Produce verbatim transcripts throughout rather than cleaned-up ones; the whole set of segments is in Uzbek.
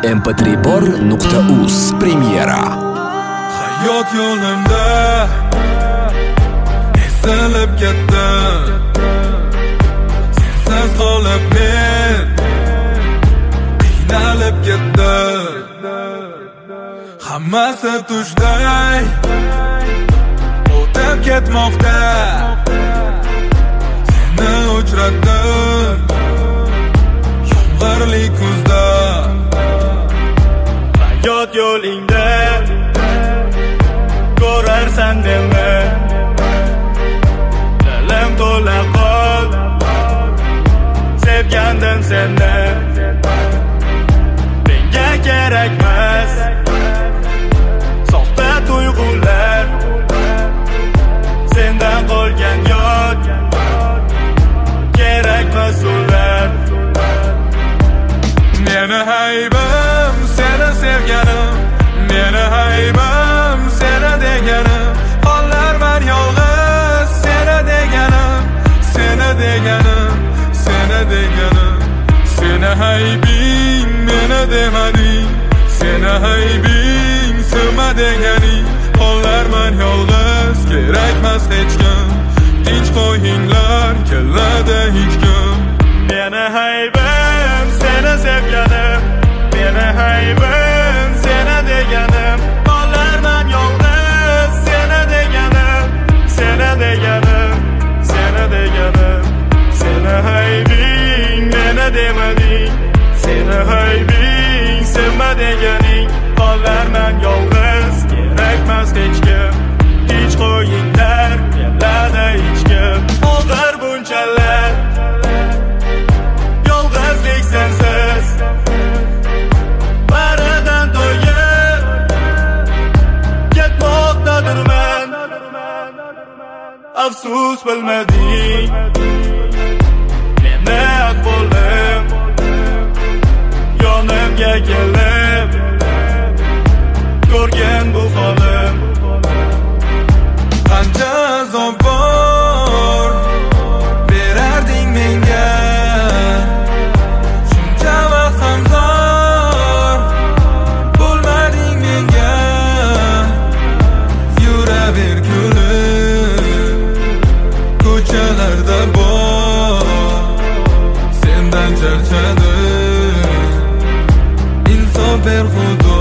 em p tre bor nuqta uz Premyera. Hayot yo'limda ezilib ketdim, sensiz qolib men qiynalib ketdim. Hammasi tushday o'tib ketmoqda, seni uchratdim yomg'irli kuzda. Hayot yo'lingda ko'rarsan dema, dilim to'la qol sevgandim seni. Menga kerakmas soxta tuyg'ular, sendan qolgan yod kerakmas ular. Meni haybim seni sevganim, meni haybim seni deganim. Qollarman yolg'iz seni deganim, seni deganim, seni deganim. Seni haybing meni demading, seni haybing sima deganing. Qollarman yolg'iz kerakmas hech kim, tinch qo'yinglar keladi hech kim. Meni haybim seni sevganim, meni haybim seni deganim. Qollarman yolg'iz seni deganim, seni deganim, seni deganim. Seni haybing meni demading, seni haybing sima deganing. Qollarman yolg'iz kerakmas hech kim, tinch qo'yinglar keladi hech kim. Og'ir bunchalar yolg'izlik sensiz, baridan to'yib ketmoqdadirman. Afsus bilmading meni ahvolim, yonimga kelib ko'rgan bu holim. Qancha azob bor berarding menga, shuncha vaqt ham zor bo'lmading menga. Yuraver kulib ko'chalarda bor, sendan charchadim, insof ber Xudo.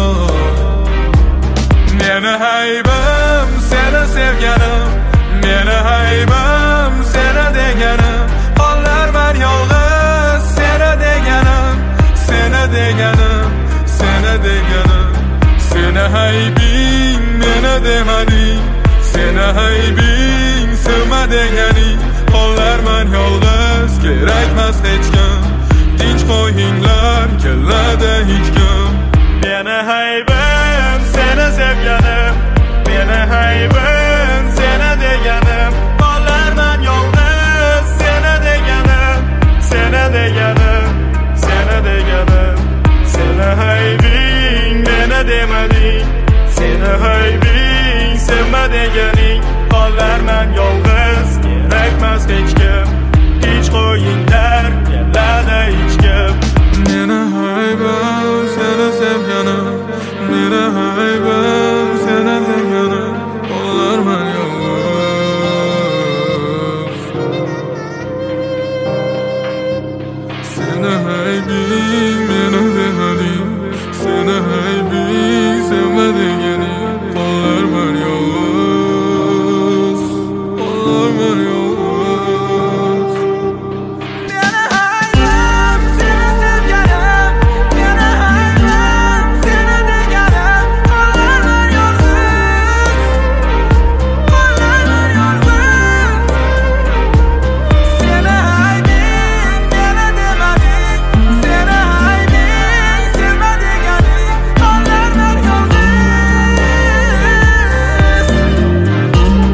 Meni haybim seni sevganim, meni haybim seni deganim. Qollarman yolg'iz seni deganim, seni deganim, seni deganim. Seni haybing meni demading, seni haybing sima deganing. Qollarman yolg'iz kerakmas hech kim, tinch qo'yinglar keladi hech kim. Meni haybim seni sevganim, meni haybim seni deganim. Qollarman yolg'iz seni deganim, seni deganim, seni deganim. Seni haybing meni demading, seni haybing sima deganing. Qollarman yolg'iz kerakmas hech kim, tinch qo'yinglar keladi hech kim. Meni haybim seni sevganim, meni haybim seni deganim. Qollarman yolg'iz, seni haybing meni demading, seni haybing sima deganing. Qollarman yolg'iz, qollarman yolg'iz.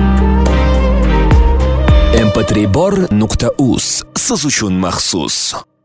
em p tre bor nuqta uz siz uchun maxsus.